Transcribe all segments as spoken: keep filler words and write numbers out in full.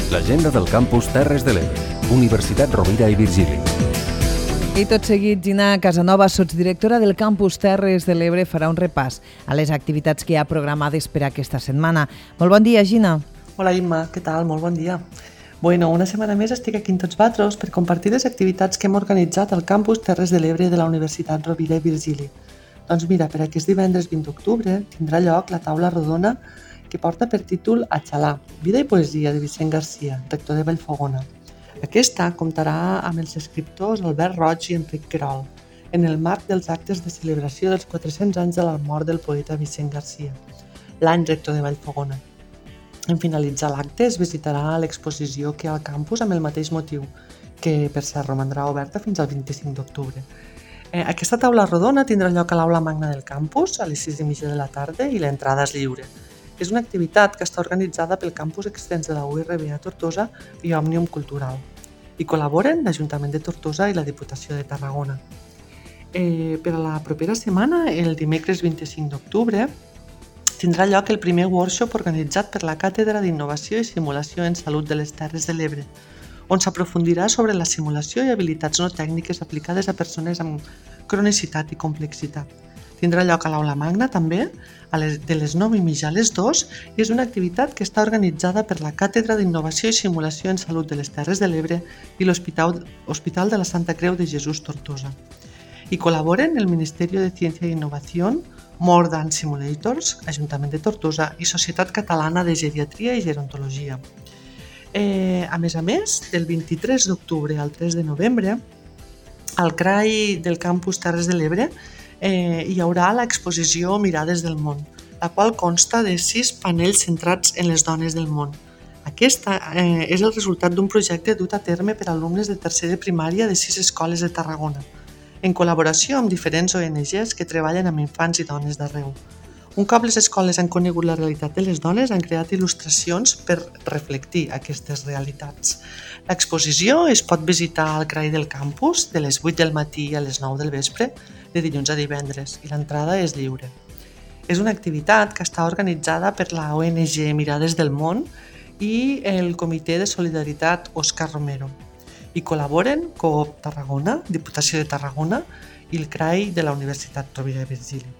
L'agenda del campus Terres de l'Ebre, Universitat Rovira i Virgili. I tot seguit, Gina Casanova, sotsdirectora del campus Terres de l'Ebre, farà un repàs a les activitats que hi ha programades per aquesta setmana. Molt bon dia, Gina. Hola, Imma, què tal? Molt bon dia. Bueno, una setmana més estic aquí en Tots Vatros per compartir les activitats que hem organitzat al campus Terres de l'Ebre de la Universitat Rovira i Virgili. Doncs mira, per aquest divendres vint d'octubre tindrà lloc la taula rodona que porta per títol A xalar, vida i poesia de Vicent Garcia, rector de Vallfogona. Aquesta comptarà amb els escriptors Albert Roig i Enric Querol, en el marc dels actes de celebració dels quatre-cents anys de la mort del poeta Vicent Garcia, l'any rector de Vallfogona. En finalitzar l'acte es visitarà l'exposició que hi ha al campus amb el mateix motiu, que per cert romandrà oberta fins al vint-i-cinc d'octubre. Eh, aquesta taula rodona tindrà lloc a l'aula magna del campus a les sis i mitja de la tarda i l'entrada és lliure. És una activitat que està organitzada pel campus extens de la U R B a Tortosa i Òmnium Cultural. Hi col·laboren l'Ajuntament de Tortosa i la Diputació de Tarragona. Eh, per a la propera setmana, el dimecres vint-i-cinc d'octubre, tindrà lloc el primer workshop organitzat per la Càtedra d'Innovació i Simulació en Salut de les Terres de l'Ebre, on s'aprofundirà sobre la simulació i habilitats no tècniques aplicades a persones amb cronicitat i complexitat. Tindrà lloc a l'aula magna també, a les, de les nou i mitja a les dues, i és una activitat que està organitzada per la Càtedra d'Innovació i Simulació en Salut de les Terres de l'Ebre i l'Hospital Hospital de la Santa Creu de Jesús Tortosa. Hi col·laboren el Ministeri de Ciència i Innovació, More Than Simulators, Ajuntament de Tortosa i Societat Catalana de Geriatria i Gerontologia. Eh, a més a més, del vint-i-tres d'octubre al tres de novembre, al C R A I del campus Terres de l'Ebre eh, hi haurà l'exposició Mirades del món, la qual consta de sis panells centrats en les dones del món. Aquesta eh, és el resultat d'un projecte dut a terme per alumnes de tercer de primària de sis escoles de Tarragona, en col·laboració amb diferents O N Ges que treballen amb infants i dones d'arreu. Un cop les escoles han conegut la realitat de les dones, han creat il·lustracions per reflectir aquestes realitats. L'exposició es pot visitar al C R A I del campus de les vuit del matí a les nou del vespre, de dilluns a divendres, i l'entrada és lliure. És una activitat que està organitzada per la O N G Mirades del Món i el Comitè de Solidaritat Òscar Romero. Hi col·laboren Coop Tarragona, Diputació de Tarragona i el C R A I de la Universitat Rovira i Virgili.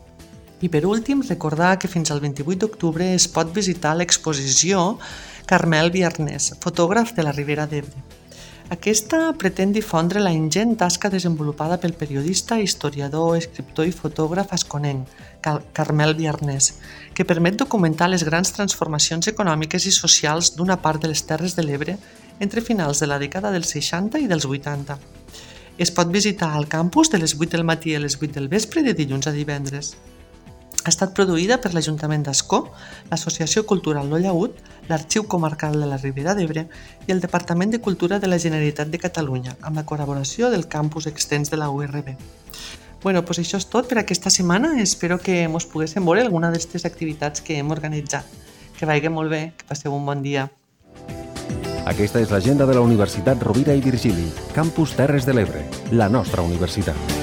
I per últim, recordar que fins al vint-i-vuit d'octubre es pot visitar l'exposició Carmel Biarnés, fotògraf de la Ribera d'Ebre. Aquesta pretén difondre la ingent tasca desenvolupada pel periodista, historiador, escriptor i fotògraf asconenc, Carmel Biarnés, que permet documentar les grans transformacions econòmiques i socials d'una part de les Terres de l'Ebre entre finals de la dècada dels seixanta i dels vuitanta. Es pot visitar al campus de les vuit del matí a les vuit del vespre de dilluns a divendres. Ha estat produïda per l'Ajuntament d'Ascó, l'Associació Cultural Lo Llaüt, l'Arxiu Comarcal de la Ribera d'Ebre i el Departament de Cultura de la Generalitat de Catalunya, amb la col·laboració del campus extens de la U R B. Bueno, doncs això és tot per aquesta setmana. Espero que ens poguéssim veure alguna d'aquestes activitats que hem organitzat. Que vagi molt bé, que passeu un bon dia. Aquesta és l'agenda de la Universitat Rovira i Virgili, campus Terres de l'Ebre, la nostra universitat.